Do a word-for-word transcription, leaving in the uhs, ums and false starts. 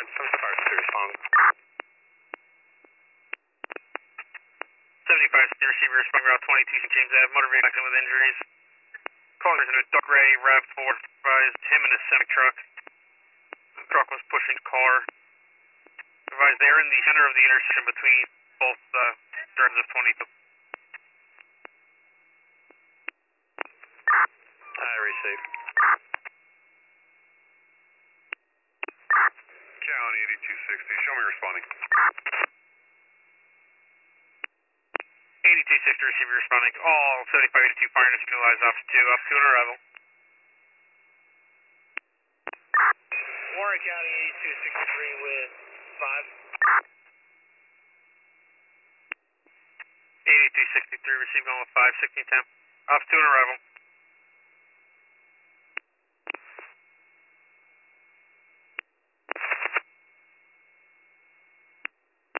Warren, seventy-five sixty respond. seventy-five sixty receiver responding route twenty-two Saint James Ave, motor vehicle accident with injuries. Callers in a dark gray RAV four, advised him in a semi truck. The truck was pushing a car. Advised they're in the center of the intersection between both uh, turns of twenty-two. I received. County eighty-two sixty, show me responding. eighty-two sixty receiver responding. All seventy-five eighty-two firing to signalize off two, up two on arrival. Warren County eighty-two sixty-three with five. eighty-two sixty-three receiving on with five, sixteen ten. Off two on arrival.